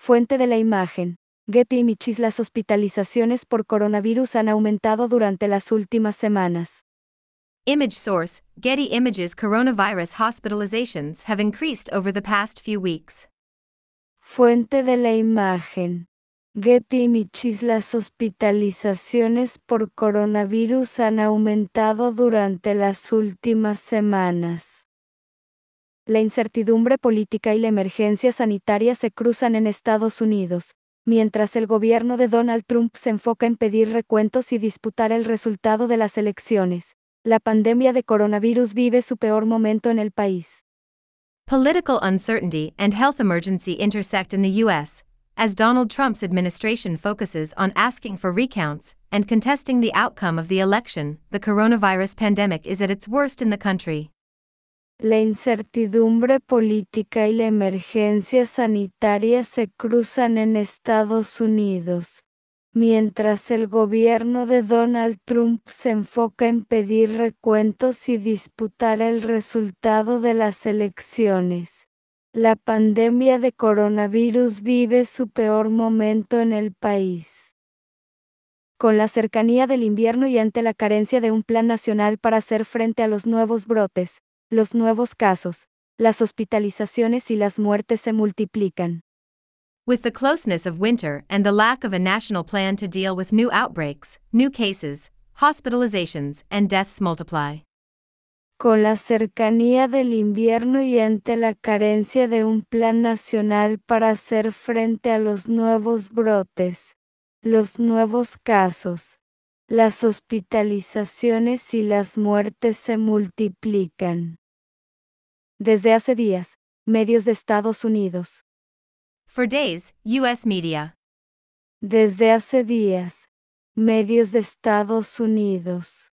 Fuente de la imagen. Getty Images. Las hospitalizaciones por coronavirus han aumentado durante las últimas semanas. Image source, Getty Images. Coronavirus hospitalizations have increased over the past few weeks. Fuente de la imagen. Getty Images. Las hospitalizaciones por coronavirus han aumentado durante las últimas semanas. La incertidumbre política y la emergencia sanitaria se cruzan en Estados Unidos, mientras el gobierno de Donald Trump se enfoca en pedir recuentos y disputar el resultado de las elecciones. La pandemia de coronavirus vive su peor momento en el país. Political uncertainty and health emergency intersect in the U.S., as Donald Trump's administration focuses on asking for recounts and contesting the outcome of the election. The coronavirus pandemic is at its worst in the country. La incertidumbre política y la emergencia sanitaria se cruzan en Estados Unidos, mientras el gobierno de Donald Trump se enfoca en pedir recuentos y disputar el resultado de las elecciones. La pandemia de coronavirus vive su peor momento en el país. Con la cercanía del invierno y ante la carencia de un plan nacional para hacer frente a los nuevos brotes, los nuevos casos, las hospitalizaciones y las muertes se multiplican. With the closeness of winter and the lack of a national plan to deal with new outbreaks, new cases, hospitalizations, and deaths multiply. Con la cercanía del invierno y ante la carencia de un plan nacional para hacer frente a los nuevos brotes, los nuevos casos, las hospitalizaciones y las muertes se multiplican. Desde hace días, medios de Estados Unidos. For days, U.S. media. Desde hace días, medios de Estados Unidos.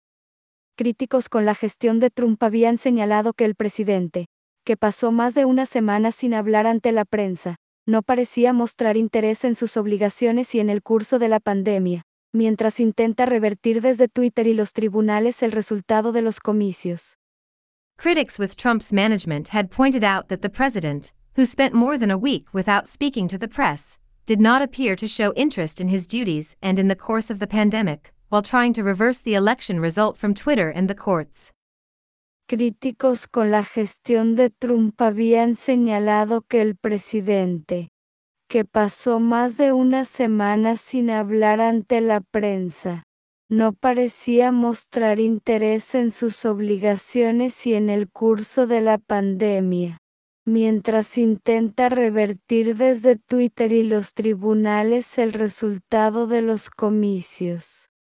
Críticos con la gestión de Trump habían señalado que el presidente, que pasó más de una semana sin hablar ante la prensa, no parecía mostrar interés en sus obligaciones y en el curso de la pandemia, mientras intenta revertir desde Twitter y los tribunales el resultado de los comicios. Critics with Trump's management had pointed out that the president, who spent more than a week without speaking to the press, did not appear to show interest in his duties and in the course of the pandemic, while trying to reverse the election result from Twitter and the courts. Críticos con la gestión de Trump habían señalado que el presidente, que pasó más de una semana sin hablar ante la prensa, no parecía mostrar interés en sus obligaciones y en el curso de la pandemia, mientras intenta revertir desde Twitter y los tribunales el resultado de los comicios.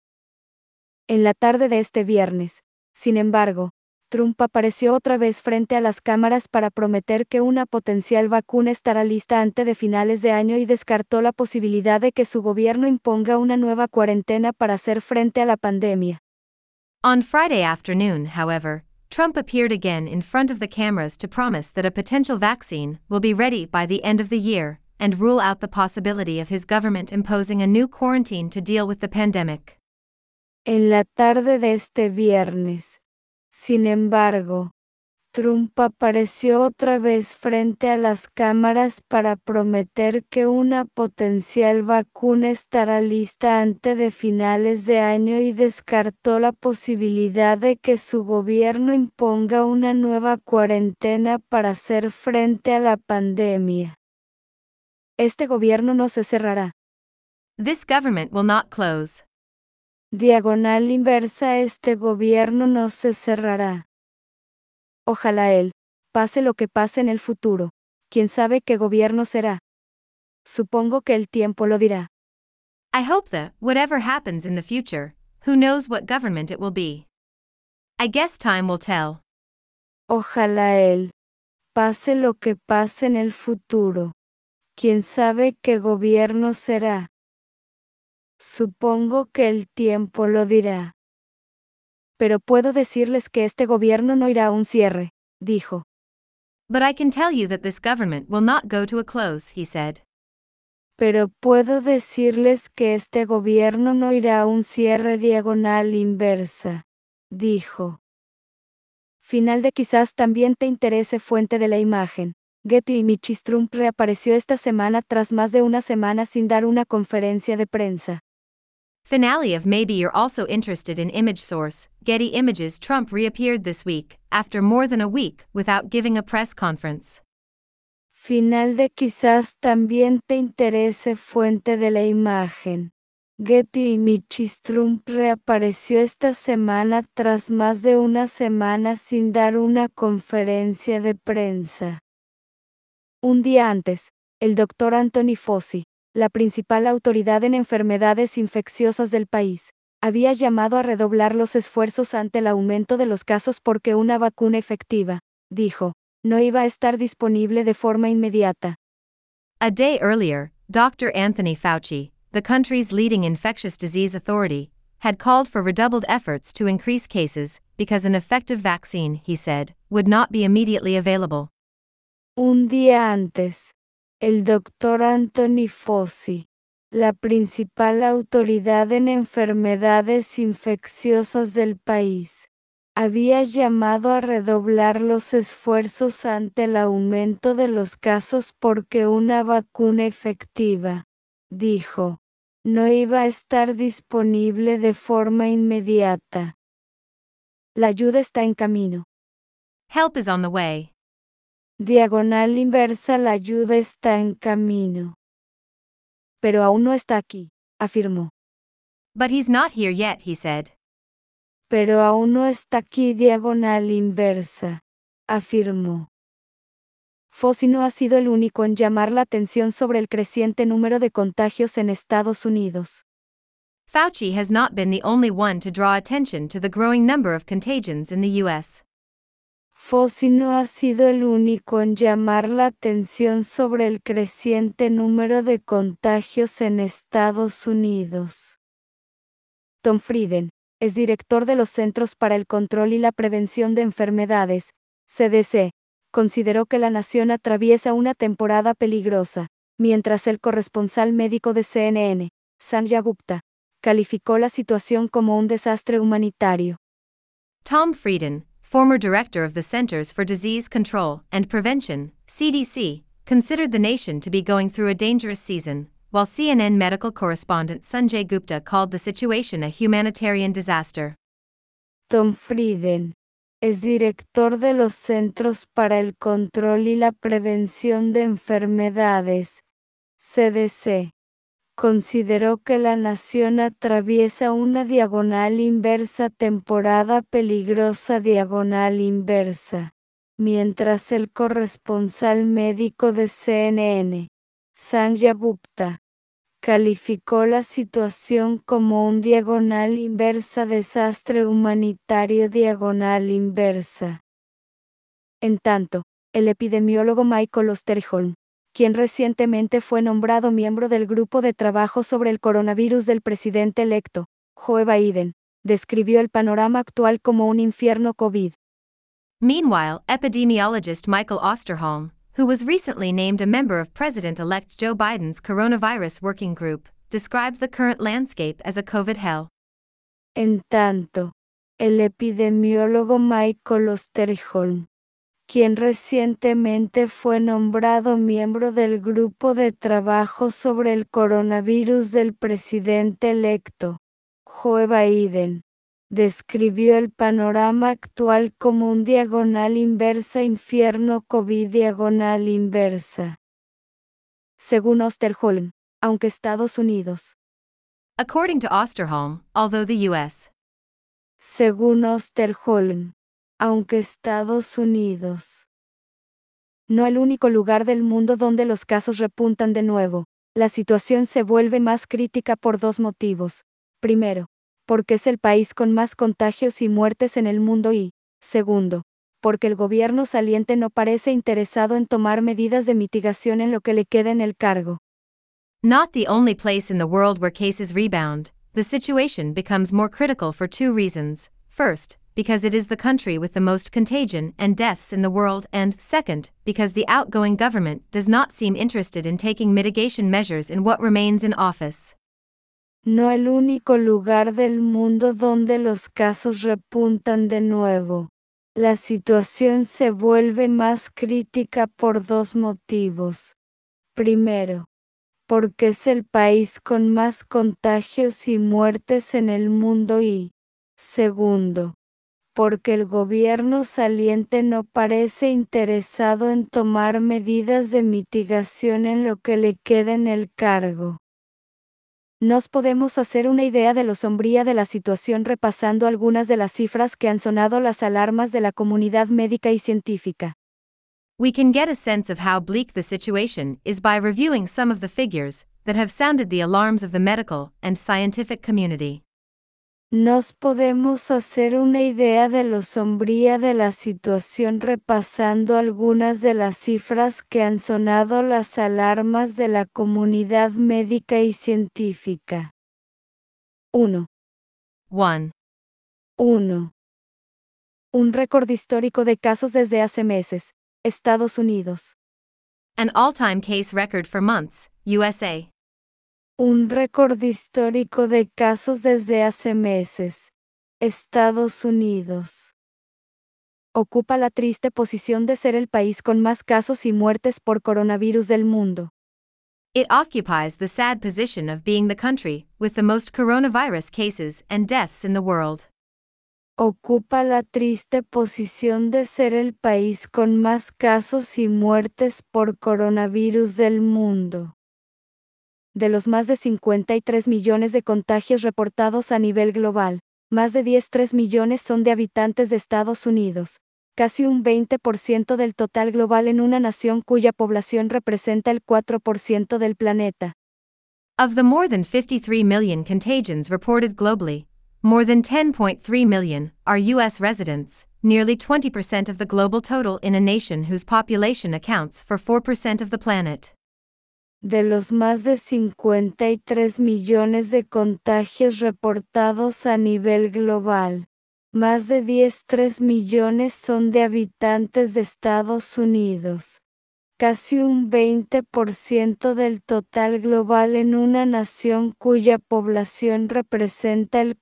En la tarde de este viernes, sin embargo, Trump apareció otra vez frente a las cámaras para prometer que una potencial vacuna estará lista antes de finales de año y descartó la posibilidad de que su gobierno imponga una nueva cuarentena para hacer frente a la pandemia. On Friday afternoon, however, Trump appeared again in front of the cameras to promise that a potential vaccine will be ready by the end of the year, and rule out the possibility of his government imposing a new quarantine to deal with the pandemic. En la tarde de este viernes, sin embargo, Trump apareció otra vez frente a las cámaras para prometer que una potencial vacuna estará lista antes de finales de año y descartó la posibilidad de que su gobierno imponga una nueva cuarentena para hacer frente a la pandemia. Este gobierno no se cerrará. This government will not close. Diagonal inversa. Este gobierno no se cerrará. Ojalá él, pase lo que pase en el futuro, quién sabe qué gobierno será. Supongo que el tiempo lo dirá. I hope that, whatever happens in the future, who knows what government it will be. I guess time will tell. Ojalá él, pase lo que pase en el futuro, quién sabe qué gobierno será. Supongo que el tiempo lo dirá. Pero puedo decirles que este gobierno no irá a un cierre, dijo. But I can tell you that this government will not go to a close, he said. Pero puedo decirles que este gobierno no irá a un cierre diagonal inversa, dijo. Final de quizás también te interese fuente de la imagen. Getty Images. Trump reapareció esta semana tras más de una semana sin dar una conferencia de prensa. Finale of Maybe You're Also Interested in Image Source, Getty Images. Trump reappeared this week, after more than a week, without giving a press conference. Final de quizás también te interese. Fuente de la imagen. Getty Images. Trump reapareció esta semana tras más de una semana sin dar una conferencia de prensa. Un día antes, el Dr. Anthony Fauci, la principal autoridad en enfermedades infecciosas del país, había llamado a redoblar los esfuerzos ante el aumento de los casos porque una vacuna efectiva, dijo, no iba a estar disponible de forma inmediata. A day earlier, Dr. Anthony Fauci, the country's leading infectious disease authority, had called for redoubled efforts to increase cases, because an effective vaccine, he said, would not be immediately available. Un día antes, el Dr. Anthony Fauci, la principal autoridad en enfermedades infecciosas del país, había llamado a redoblar los esfuerzos ante el aumento de los casos porque una vacuna efectiva, dijo, no iba a estar disponible de forma inmediata. La ayuda está en camino. Help is on the way. Diagonal inversa. La ayuda está en camino. Pero aún no está aquí, afirmó. But he's not here yet, he said. Pero aún no está aquí. Diagonal inversa, afirmó. Fauci no ha sido el único en llamar la atención sobre el creciente número de contagios en Estados Unidos. Fauci has not been the only one to draw attention to the growing number of contagions in the U.S. Fauci no ha sido el único en llamar la atención sobre el creciente número de contagios en Estados Unidos. Tom Frieden, es director de los Centros para el Control y la Prevención de Enfermedades, CDC, consideró que la nación atraviesa una temporada peligrosa, mientras el corresponsal médico de CNN, Sanjay Gupta, calificó la situación como un desastre humanitario. Tom Frieden, former director of the Centers for Disease Control and Prevention, CDC, considered the nation to be going through a dangerous season, while CNN medical correspondent Sanjay Gupta called the situation a humanitarian disaster. Tom Frieden, es director de los Centros para el Control y la Prevención de Enfermedades, CDC, consideró que la nación atraviesa una diagonal inversa temporada peligrosa diagonal inversa, mientras el corresponsal médico de CNN, Sanjay Gupta, calificó la situación como un diagonal inversa desastre humanitario diagonal inversa. En tanto, el epidemiólogo Michael Osterholm, quien recientemente fue nombrado miembro del grupo de trabajo sobre el coronavirus del presidente electo, Joe Biden, describió el panorama actual como un infierno COVID. Meanwhile, epidemiologist Michael Osterholm, who was recently named a member of President-elect Joe Biden's coronavirus working group, described the current landscape as a COVID hell. En tanto, el epidemiólogo Michael Osterholm, quien recientemente fue nombrado miembro del grupo de trabajo sobre el coronavirus del presidente electo, Joe Biden, describió el panorama actual como un diagonal inversa infierno COVID diagonal inversa. Según Osterholm, aunque Estados Unidos. According to Osterholm, although the U.S. Según Osterholm, aunque Estados Unidos. No el único lugar del mundo donde los casos repuntan de nuevo, la situación se vuelve más crítica por dos motivos. Primero, porque es el país con más contagios y muertes en el mundo y, segundo, porque el gobierno saliente no parece interesado en tomar medidas de mitigación en lo que le queda en el cargo. Not the only place in the world where cases rebound, the situation becomes more critical for two reasons. First, because it is the country with the most contagion and deaths in the world, and, second, because the outgoing government does not seem interested in taking mitigation measures in what remains in office. No el único lugar del mundo donde los casos repuntan de nuevo, La situación se vuelve más crítica por dos motivos. Primero, porque es el país con más contagios y muertes en el mundo y, segundo, porque el gobierno saliente no parece interesado en tomar medidas de mitigación en lo que le queda en el cargo. Nos podemos hacer una idea de lo sombría de la situación repasando algunas de las cifras que han sonado las alarmas de la comunidad médica y científica. We can get a sense of how bleak the situation is by reviewing some of the figures that have sounded the alarms of the medical and scientific community. Nos podemos hacer una idea de lo sombría de la situación repasando algunas de las cifras que han sonado las alarmas de la comunidad médica y científica. 1. 1. Un récord histórico de casos desde hace meses. Estados Unidos. An all-time case record for months, USA. Un récord histórico de casos desde hace meses. Estados Unidos. Ocupa la triste posición de ser el país con más casos y muertes por coronavirus del mundo. It occupies the sad position of being the country with the most coronavirus cases and deaths in the world. Ocupa la triste posición de ser el país con más casos y muertes por coronavirus del mundo. De los más de 53 millones de contagios reportados a nivel global, más de 13 millones son de habitantes de Estados Unidos, casi un 20% del total global en una nación cuya población representa el 4% del planeta. Of the more than 53 million contagions reported globally, more than 10.3 million are U.S. residents, nearly 20% of the global total in a nation whose population accounts for 4% of the planet. De los más de 53 millones de contagios reportados a nivel global, más de 13 millones son de habitantes de Estados Unidos, casi un 20% del total global en una nación cuya población representa el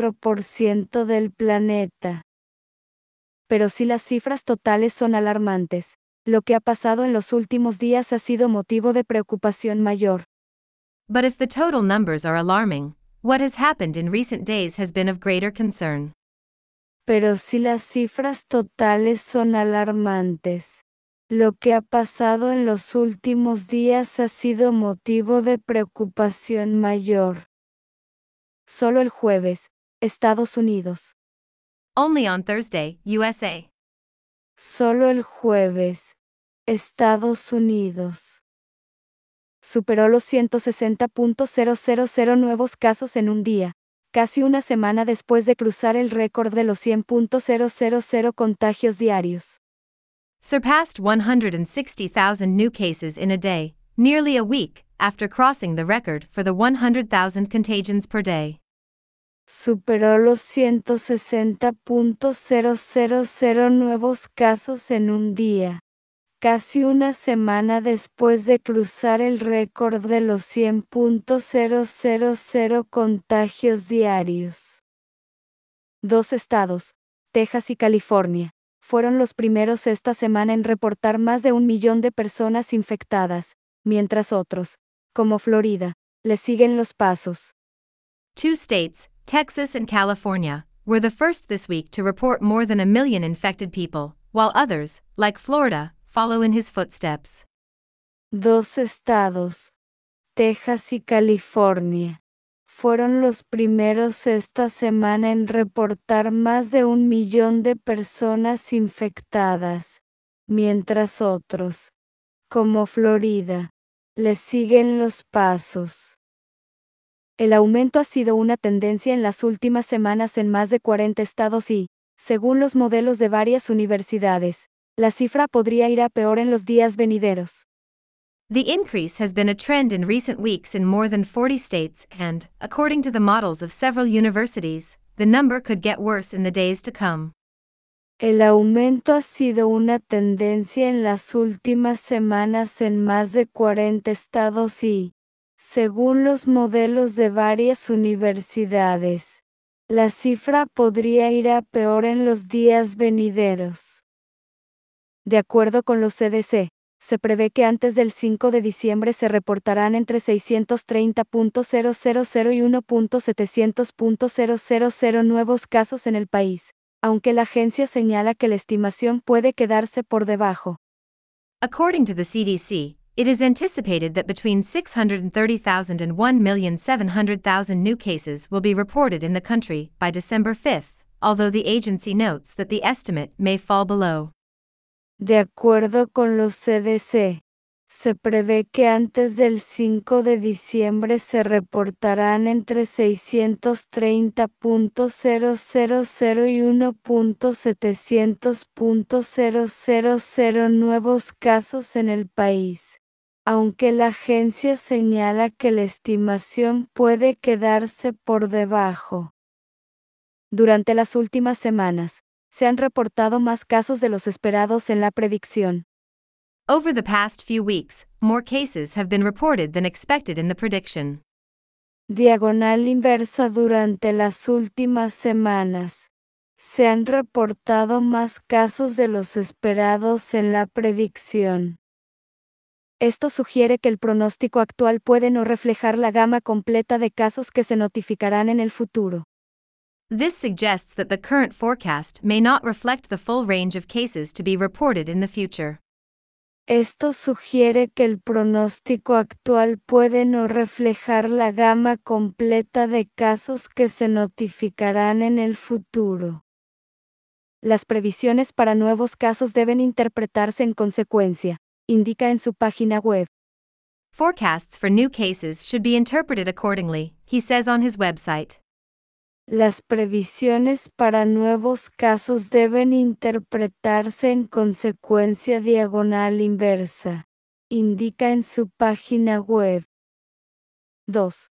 4% del planeta. Pero si las cifras totales son alarmantes, lo que ha pasado en los últimos días ha sido motivo de preocupación mayor. But if the total numbers are alarming, what has happened in recent days has been of greater concern. Pero si las cifras totales son alarmantes, lo que ha pasado en los últimos días ha sido motivo de preocupación mayor. Solo el jueves, Estados Unidos. Only on Thursday, USA. Solo el jueves, Estados Unidos. Superó los 160.000 nuevos casos en un día, casi una semana después de cruzar el récord de los 100.000 contagios diarios. Surpassed 160,000 new cases in a day, nearly a week after crossing the record for the 100,000 contagions per day. Superó los 160.000 nuevos casos en un día, casi una semana después de cruzar el récord de los 100.000 contagios diarios. Dos estados, Texas y California, fueron los primeros esta semana en reportar más de 1 millón de personas infectadas, mientras otros, como Florida, le siguen los pasos. Two states, Texas and California, were the first this week to report more than 1 million infected people, while others, like Florida, follow in his footsteps. Dos estados, Texas y California, fueron los primeros esta semana en reportar más de 1 millón de personas infectadas, mientras otros, como Florida, le siguen los pasos. El aumento ha sido una tendencia en las últimas semanas en más de 40 estados y, según los modelos de varias universidades, la cifra podría ir a peor en los días venideros. The increase has been a trend in recent weeks in more than 40 states and, according to the models of several universities, the number could get worse in the days to come. El aumento ha sido una tendencia en las últimas semanas en más de 40 estados y, según los modelos de varias universidades, La cifra podría ir a peor en los días venideros. De acuerdo con los CDC, se prevé que antes del 5 de diciembre se reportarán entre 630.000 y 1.700.000 nuevos casos en el país, aunque la agencia señala que la estimación puede quedarse por debajo. According to the CDC, it is anticipated that between 630,000 and 1,700,000 new cases will be reported in the country by December 5, although the agency notes that the estimate may fall below. De acuerdo con los CDC, se prevé que antes del 5 de diciembre se reportarán entre 630.000 y 1.700.000 nuevos casos en el país, aunque la agencia señala que la estimación puede quedarse por debajo. Durante las últimas semanas, se han reportado más casos de los esperados en la predicción. Over the past few weeks, more cases have been reported than expected in the prediction. Diagonal inversa. Durante las últimas semanas, se han reportado más casos de los esperados en la predicción. Esto sugiere que el pronóstico actual puede no reflejar la gama completa de casos que se notificarán en el futuro. This suggests that the current forecast may not reflect the full range of cases to be reported in the future. Esto sugiere que el pronóstico actual puede no reflejar la gama completa de casos que se notificarán en el futuro. Las previsiones para nuevos casos deben interpretarse en consecuencia, indica en su página web. Forecasts for new cases should be interpreted accordingly, he says on his website. Las previsiones para nuevos casos deben interpretarse en consecuencia diagonal inversa, indica en su página web. 2.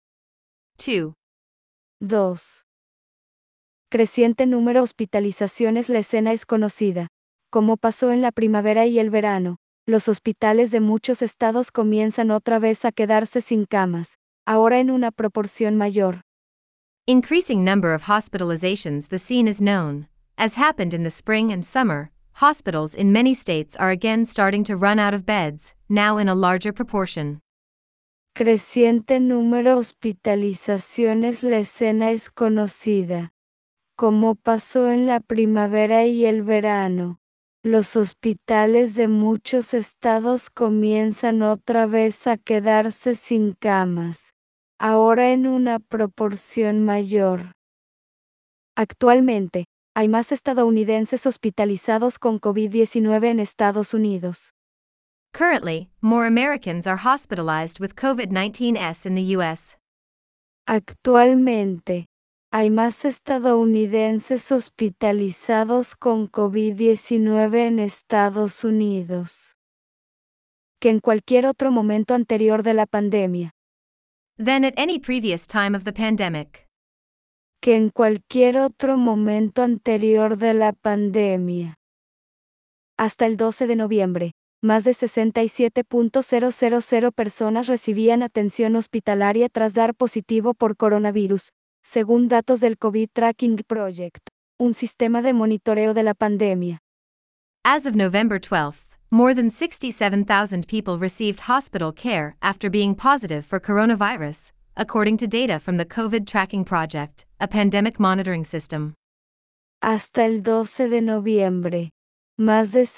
2. Creciente número de hospitalizaciones. La escena es conocida. Como pasó en la primavera y el verano, los hospitales de muchos estados comienzan otra vez a quedarse sin camas, ahora en una proporción mayor. Increasing number of hospitalizations. The scene is known. As happened in the spring and summer, hospitals in many states are again starting to run out of beds, now in a larger proportion. Creciente número de hospitalizaciones. La escena es conocida. Como pasó en la primavera y el verano, los hospitales de muchos estados comienzan otra vez a quedarse sin camas, ahora en una proporción mayor. Actualmente, hay más estadounidenses hospitalizados con COVID-19 en Estados Unidos. Currently, more Americans are hospitalized with COVID-19 in the U.S. Actualmente, hay más estadounidenses hospitalizados con COVID-19 en Estados Unidos que en cualquier otro momento anterior de la pandemia. Than at any previous time of the pandemic. Que en cualquier otro momento anterior de la pandemia. Hasta el 12 de noviembre, más de 67.000 personas recibían atención hospitalaria tras dar positivo por coronavirus, según datos del COVID Tracking Project, un sistema de monitoreo de la pandemia. As of November 12, more than 67,000 people received hospital care after being positive for coronavirus, according to data from the COVID Tracking Project, a pandemic monitoring system. Hasta el 12 de noviembre, más de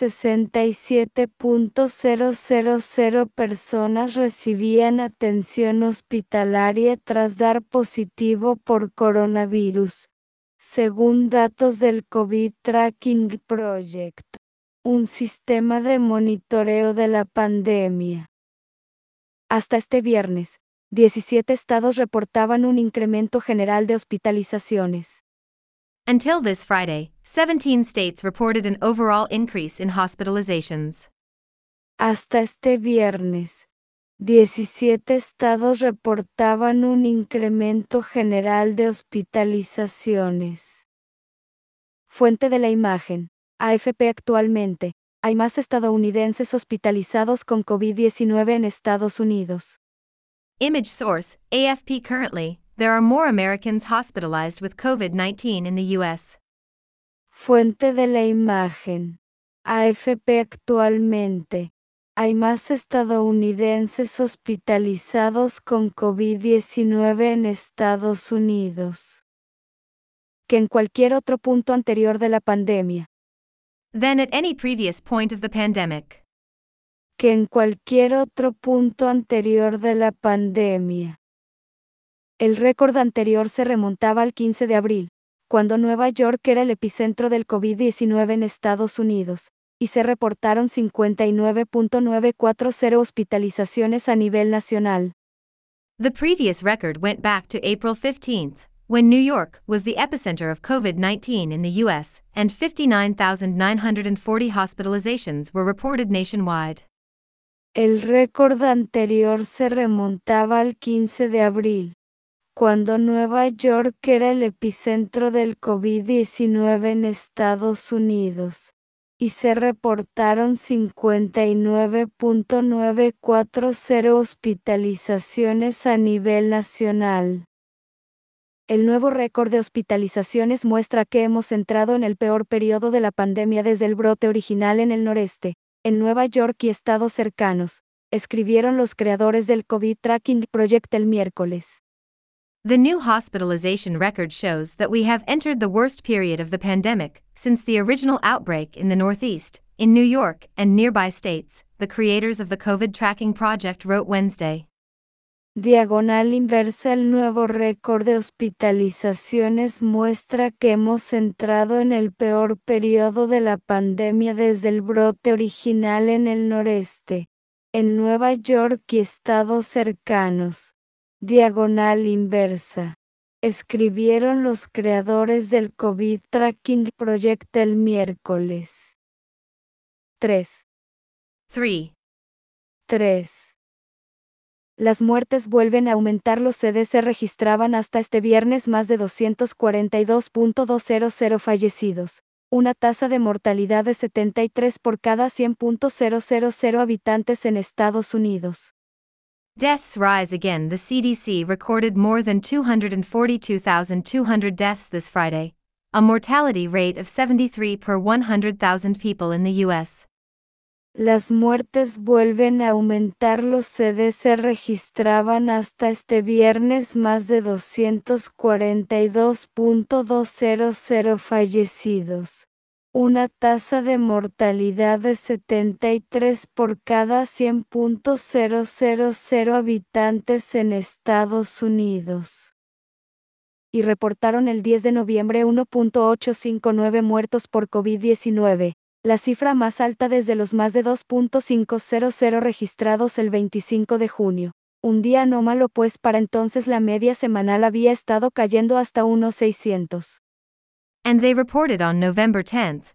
67.000 personas recibían atención hospitalaria tras dar positivo por coronavirus, según datos del COVID Tracking Project, un sistema de monitoreo de la pandemia. Hasta este viernes, 17 estados reportaban un incremento general de hospitalizaciones. Until this Friday, 17 states reported an overall increase in hospitalizations. Hasta este viernes, 17 estados reportaban un incremento general de hospitalizaciones. Fuente de la imagen, AFP. Actualmente, hay más estadounidenses hospitalizados con COVID-19 en Estados Unidos. Image source, AFP. Currently, there are more Americans hospitalized with COVID-19 in the U.S. Fuente de la imagen. AFP. Actualmente, hay más estadounidenses hospitalizados con COVID-19 en Estados Unidos que en cualquier otro punto anterior de la pandemia. Than at any previous point of the pandemic. Que en cualquier otro punto anterior de la pandemia. El récord anterior se remontaba al 15 de abril, cuando Nueva York era el epicentro del COVID-19 en Estados Unidos, y se reportaron 59.940 hospitalizaciones a nivel nacional. The previous record went back to April 15th, when New York was the epicenter of COVID-19 in the U.S., and 59,940 hospitalizations were reported nationwide. El récord anterior se remontaba al 15 de abril, cuando Nueva York era el epicentro del COVID-19 en Estados Unidos, y se reportaron 59.940 hospitalizaciones a nivel nacional. El nuevo récord de hospitalizaciones muestra que hemos entrado en el peor periodo de la pandemia desde el brote original en el noreste, en Nueva York y estados cercanos, escribieron los creadores del COVID Tracking Project el miércoles. The new hospitalization record shows that we have entered the worst period of the pandemic since the original outbreak in the Northeast, in New York and nearby states, the creators of the COVID Tracking Project wrote Wednesday. Diagonal inversa. El nuevo récord de hospitalizaciones muestra que hemos entrado en el peor periodo de la pandemia desde el brote original en el noreste, en Nueva York y estados cercanos. Diagonal inversa. Escribieron los creadores del COVID Tracking Project el miércoles. 3. Las muertes vuelven a aumentar. Los CDC registraban hasta este viernes más de 242.200 fallecidos, una tasa de mortalidad de 73 por cada 100.000 habitantes en Estados Unidos. Deaths rise again. The CDC recorded more than 242,200 deaths this Friday, a mortality rate of 73 per 100,000 people in the U.S. Las muertes vuelven a aumentar. Los CDC registraban hasta este viernes más de 242.200 fallecidos, una tasa de mortalidad de 73 por cada 100.000 habitantes en Estados Unidos. Y reportaron el 10 de noviembre 1.859 muertos por COVID-19. La cifra más alta desde los más de 2.500 registrados el 25 de junio. Un día anómalo, pues para entonces la media semanal había estado cayendo hasta unos 600. And they reported on November 10th,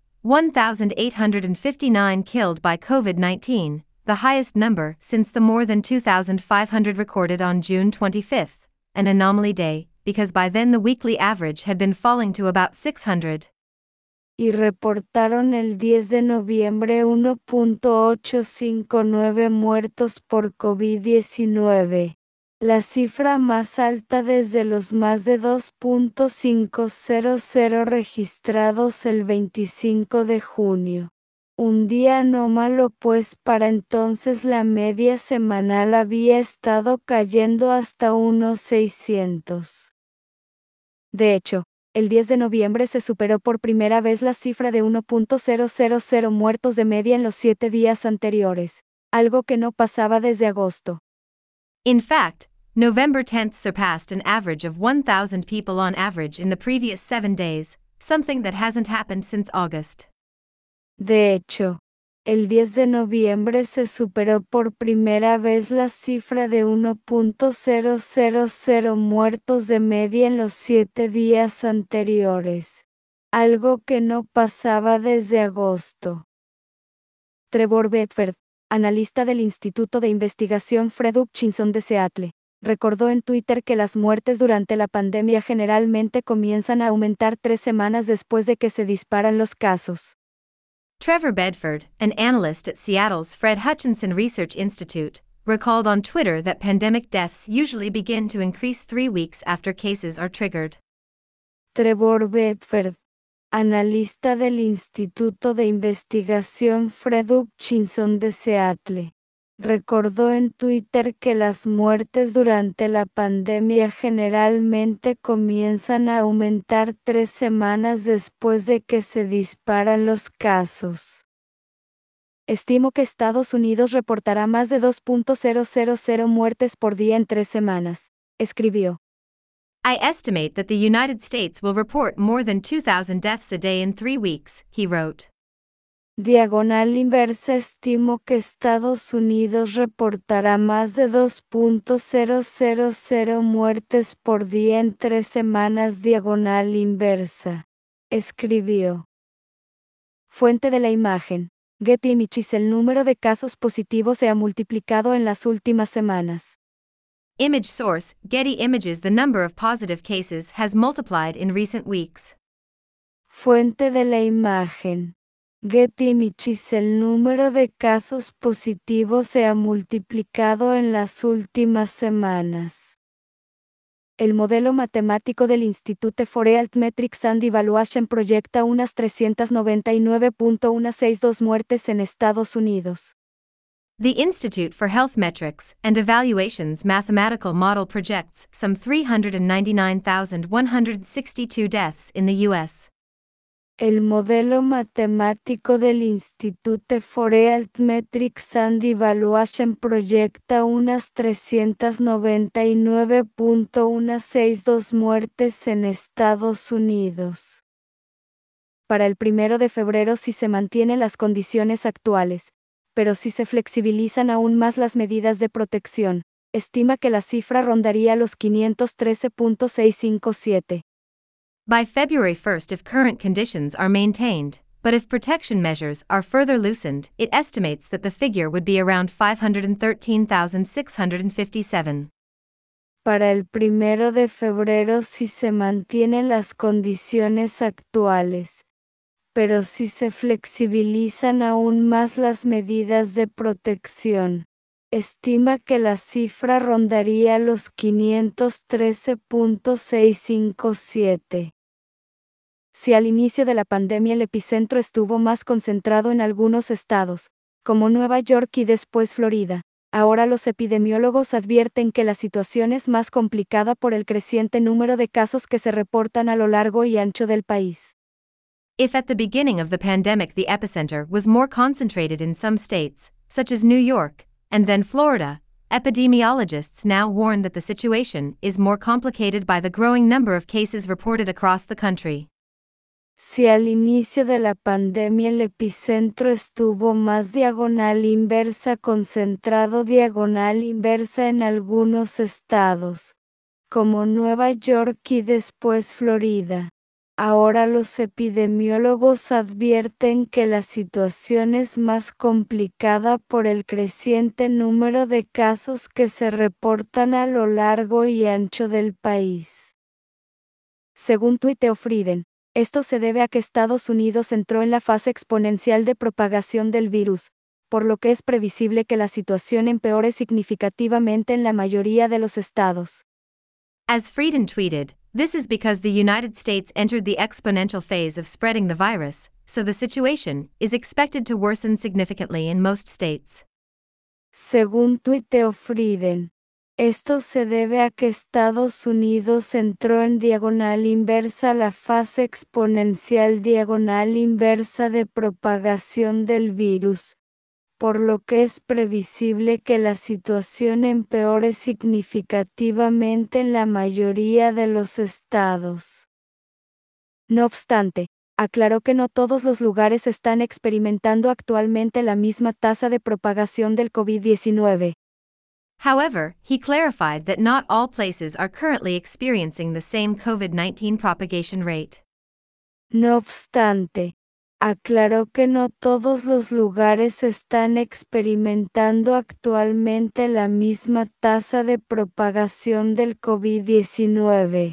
1,859 killed by COVID-19, the highest number since the more than 2,500 recorded on June 25th, an anomaly day, because by then the weekly average had been falling to about 600. Y reportaron el 10 de noviembre 1.859 muertos por COVID-19, la cifra más alta desde los más de 2.500 registrados el 25 de junio. Un día anómalo, pues para entonces la media semanal había estado cayendo hasta unos 600. De hecho, el 10 de noviembre se superó por primera vez la cifra de 1.000 muertos de media en los 7 días anteriores, algo que no pasaba desde agosto. In fact, November 10th surpassed an average of 1,000 people on average in the previous 7 days, something that hasn't happened since August. De hecho, el 10 de noviembre se superó por primera vez la cifra de 1.000 muertos de media en los 7 días anteriores, algo que no pasaba desde agosto. Trevor Bedford, analista del Instituto de Investigación Fred Hutchinson de Seattle, recordó en Twitter que las muertes durante la pandemia generalmente comienzan a aumentar 3 semanas después de que se disparan los casos. Trevor Bedford, an analyst at Seattle's Fred Hutchinson Research Institute, recalled on Twitter that pandemic deaths usually begin to increase 3 weeks after cases are triggered. Trevor Bedford, analista del Instituto de Investigación Fred Hutchinson de Seattle, recordó en Twitter que las muertes durante la pandemia generalmente comienzan a aumentar 3 semanas después de que se disparan los casos. Estimo que Estados Unidos reportará más de 2.000 muertes por día en 3 semanas, escribió. I estimate that the United States will report more than 2,000 deaths a day in 3 weeks, he wrote. Diagonal inversa. Estimo que Estados Unidos reportará más de 2.000 muertes por día en 3 semanas. Diagonal inversa, escribió. Fuente de la imagen: Getty Images. El número de casos positivos se ha multiplicado en las últimas semanas. Image source: Getty Images. The number of positive cases has multiplied in recent weeks. Fuente de la imagen: Getty Images. El número de casos positivos se ha multiplicado en las últimas semanas. El modelo matemático del Institute for Health Metrics and Evaluation proyecta unas 399.162 muertes en Estados Unidos. The Institute for Health Metrics and Evaluation's mathematical model projects some 399,162 deaths in the U.S. El modelo matemático del Institute for Health Metrics and Evaluation proyecta unas 399.162 muertes en Estados Unidos. Para el 1 de febrero, si se mantienen las condiciones actuales, pero si se flexibilizan aún más las medidas de protección, estima que la cifra rondaría los 513.657. By February 1st, if current conditions are maintained, but if protection measures are further loosened, it estimates that the figure would be around 513,657. Para el 1 de febrero, si se mantienen las condiciones actuales, pero si se flexibilizan aún más las medidas de protección, estima que la cifra rondaría los 513.657. Si al inicio de la pandemia el epicentro estuvo más concentrado en algunos estados, como Nueva York y después Florida, ahora los epidemiólogos advierten que la situación es más complicada por el creciente número de casos que se reportan a lo largo y ancho del país. If at the beginning of the pandemic the epicenter was more concentrated in some states, such as New York, and then Florida, epidemiologists now warn that the situation is more complicated by the growing number of cases reported across the country. Si al inicio de la pandemia el epicentro estuvo más diagonal inversa concentrado diagonal inversa en algunos estados, como Nueva York y después Florida, ahora los epidemiólogos advierten que la situación es más complicada por el creciente número de casos que se reportan a lo largo y ancho del país. Según tuiteó Frieden, esto se debe a que Estados Unidos entró en la fase exponencial de propagación del virus, por lo que es previsible que la situación empeore significativamente en la mayoría de los estados. As Frieden tweeted, this is because the United States entered the exponential phase of spreading the virus, so the situation is expected to worsen significantly in most states. Según tuiteó Frieden, esto se debe a que Estados Unidos entró en diagonal inversa la fase exponencial diagonal inversa de propagación del virus, por lo que es previsible que la situación empeore significativamente en la mayoría de los estados. No obstante, aclaró que no todos los lugares están experimentando actualmente la misma tasa de propagación del COVID-19. However, he clarified that not all places are currently experiencing the same COVID-19 propagation rate. No obstante, aclaró que no todos los lugares están experimentando actualmente la misma tasa de propagación del COVID-19.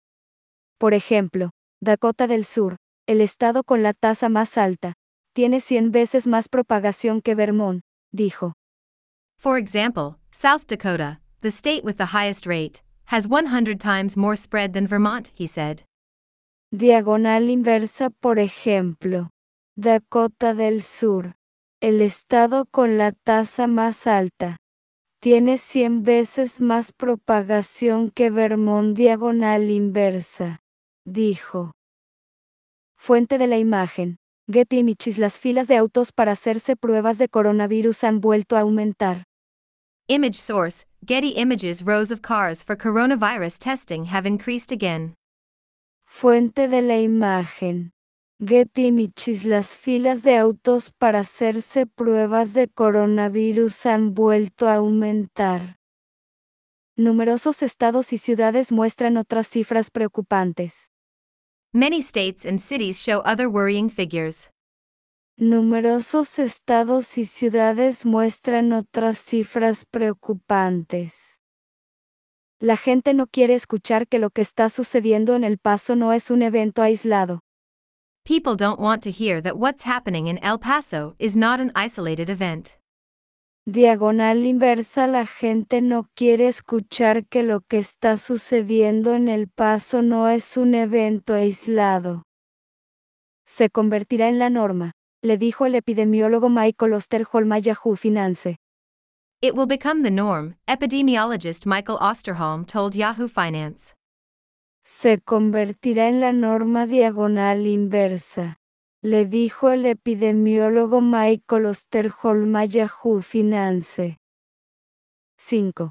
Por ejemplo, Dakota del Sur, el estado con la tasa más alta, tiene 100 veces más propagación que Vermont, dijo. For example, South Dakota, the state with the highest rate, has 100 times more spread than Vermont, he said. Diagonal inversa. Por ejemplo, Dakota del Sur, el estado con la tasa más alta, tiene 100 veces más propagación que Vermont. Diagonal inversa, dijo. Fuente de la imagen, Getty Images. Las filas de autos para hacerse pruebas de coronavirus han vuelto a aumentar. Image source, Getty Images. Rows of cars for coronavirus testing have increased again. Fuente de la imagen, Getty Images. Las filas de autos para hacerse pruebas de coronavirus han vuelto a aumentar. Numerosos estados y ciudades muestran otras cifras preocupantes. Many states and cities show other worrying figures. Numerosos estados y ciudades muestran otras cifras preocupantes. La gente no quiere escuchar que lo que está sucediendo en El Paso no es un evento aislado. People don't want to hear that what's happening in El Paso is not an isolated event. Diagonal inversa. La gente no quiere escuchar que lo que está sucediendo en El Paso no es un evento aislado. Se convertirá en la norma, le dijo el epidemiólogo Michael Osterholm a Yahoo Finance. It will become the norm, epidemiologist Michael Osterholm told Yahoo Finance. Se convertirá en la norma. Diagonal inversa, le dijo el epidemiólogo Michael Osterholm a Yahoo Finance. 5.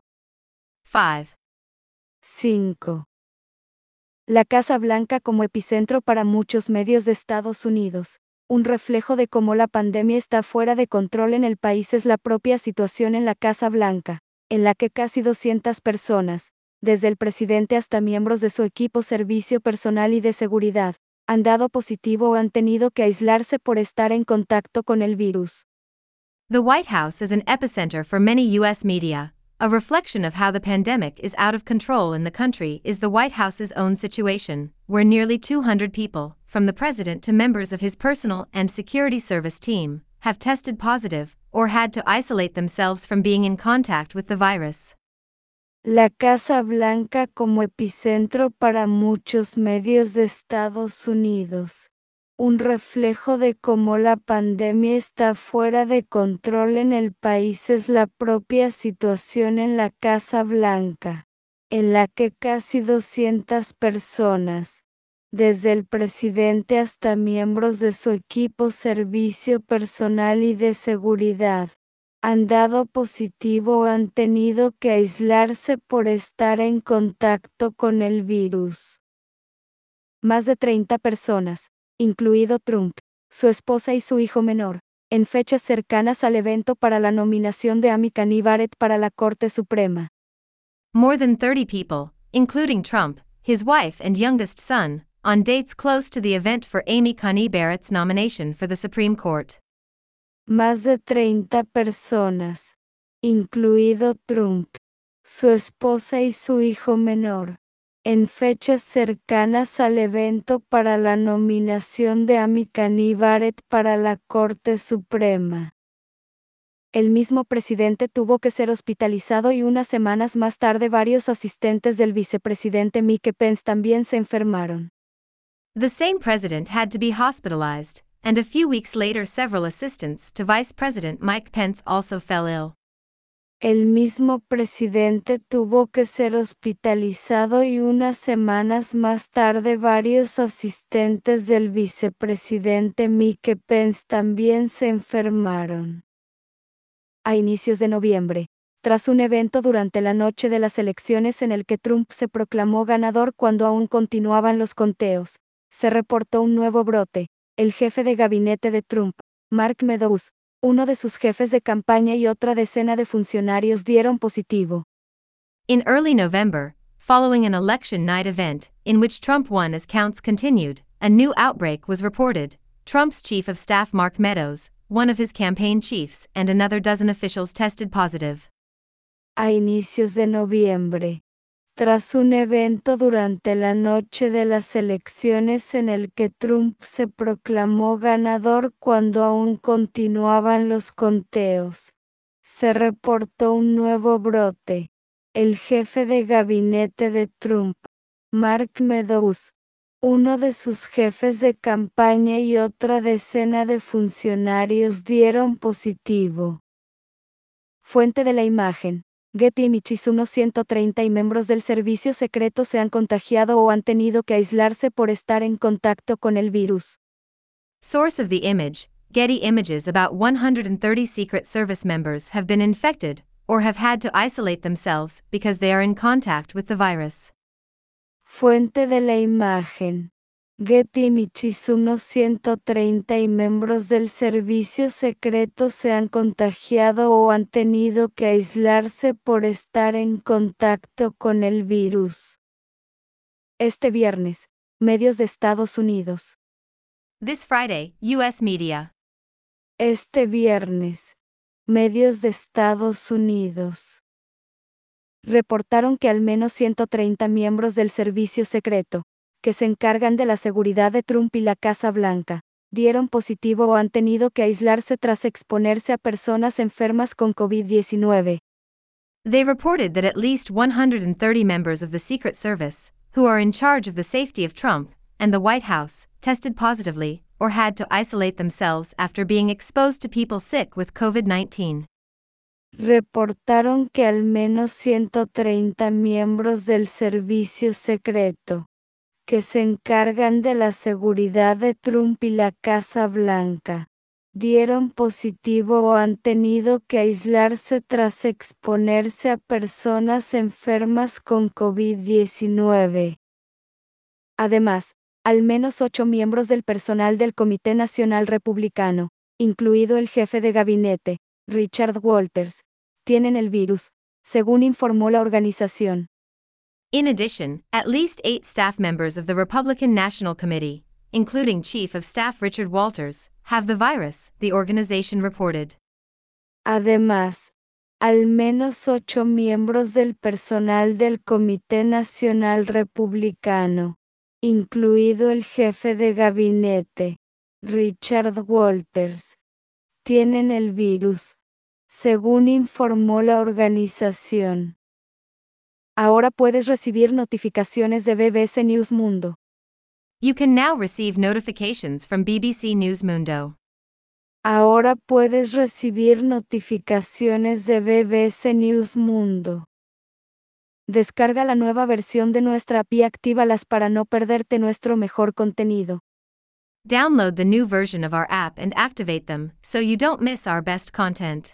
5. La Casa Blanca como epicentro para muchos medios de Estados Unidos. Un reflejo de cómo la pandemia está fuera de control en el país es la propia situación en la Casa Blanca, en la que casi 200 personas, desde el presidente hasta miembros de su equipo, servicio personal y de seguridad, han dado positivo o han tenido que aislarse por estar en contacto con el virus. The White House is an epicenter for many U.S. media. A reflection of how the pandemic is out of control in the country is the White House's own situation, where nearly 200 people, from the president to members of his personal and security service team, have tested positive or had to isolate themselves from being in contact with the virus. La Casa Blanca como epicentro para muchos medios de Estados Unidos. Un reflejo de cómo la pandemia está fuera de control en el país es la propia situación en la Casa Blanca, en la que casi 200 personas, desde el presidente hasta miembros de su equipo, servicio personal y de seguridad, han dado positivo o han tenido que aislarse por estar en contacto con el virus. Más de 30 personas, incluido Trump, su esposa y su hijo menor, en fechas cercanas al evento para la nominación de Amy Coney Barrett para la Corte Suprema. More than 30 people, including Trump, his wife and youngest son, on dates close to the event for Amy Coney Barrett's nomination for the Supreme Court. Más de 30 personas, incluido Trump, su esposa y su hijo menor, en fechas cercanas al evento para la nominación de Amy Coney Barrett para la Corte Suprema. El mismo presidente tuvo que ser hospitalizado y unas semanas más tarde varios asistentes del vicepresidente Mike Pence también se enfermaron. The same president had to be hospitalized, and a few weeks later several assistants to Vice President Mike Pence also fell ill. El mismo presidente tuvo que ser hospitalizado y unas semanas más tarde varios asistentes del vicepresidente Mike Pence también se enfermaron. A inicios de noviembre, tras un evento durante la noche de las elecciones en el que Trump se proclamó ganador cuando aún continuaban los conteos, se reportó un nuevo brote. El jefe de gabinete de Trump, Mark Meadows, uno de sus jefes de campaña y otra decena de funcionarios dieron positivo. In early November, following an election night event in which Trump won as counts continued, a new outbreak was reported. Trump's chief of staff Mark Meadows, one of his campaign chiefs, and another dozen officials tested positive. A inicios de noviembre, tras un evento durante la noche de las elecciones en el que Trump se proclamó ganador cuando aún continuaban los conteos, se reportó un nuevo brote. El jefe de gabinete de Trump, Mark Meadows, uno de sus jefes de campaña y otra decena de funcionarios dieron positivo. Fuente de la imagen: Getty Images. Unos 130 y miembros del servicio secreto se han contagiado o han tenido que aislarse por estar en contacto con el virus. Source of the image: Getty Images. About 130 Secret Service members have been infected, or have had to isolate themselves because they are in contact with the virus. Fuente de la imagen: Getty Images. Unos 130 y miembros del servicio secreto se han contagiado o han tenido que aislarse por estar en contacto con el virus. Este viernes, medios de Estados Unidos. This Friday, U.S. media. Este viernes, medios de Estados Unidos reportaron que al menos 130 miembros del servicio secreto, que se encargan de la seguridad de Trump y la Casa Blanca, dieron positivo o han tenido que aislarse tras exponerse a personas enfermas con COVID-19. They reported that at least 130 members of the Secret Service, who are in charge of the safety of Trump and the White House, tested positively or had to isolate themselves after being exposed to people sick with COVID-19. Reportaron que al menos 130 miembros del servicio secreto, que se encargan de la seguridad de Trump y la Casa Blanca, dieron positivo o han tenido que aislarse tras exponerse a personas enfermas con COVID-19. Además, al menos 8 miembros del personal del Comité Nacional Republicano, incluido el jefe de gabinete, Richard Walters, tienen el virus, según informó la organización. In addition, at least 8 staff members of the Republican National Committee, including Chief of Staff Richard Walters, have the virus, the organization reported. Además, al menos 8 miembros del personal del Comité Nacional Republicano, incluido el jefe de gabinete, Richard Walters, tienen el virus, según informó la organización. Ahora puedes recibir notificaciones de BBC News Mundo. You can now receive notifications from BBC News Mundo. Ahora puedes recibir notificaciones de BBC News Mundo. Descarga la nueva versión de nuestra app y actívalas para no perderte nuestro mejor contenido. Download the new version of our app and activate them so you don't miss our best content.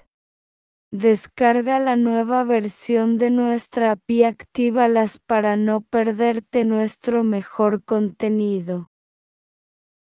Descarga la nueva versión de nuestra app y actívalas para no perderte nuestro mejor contenido.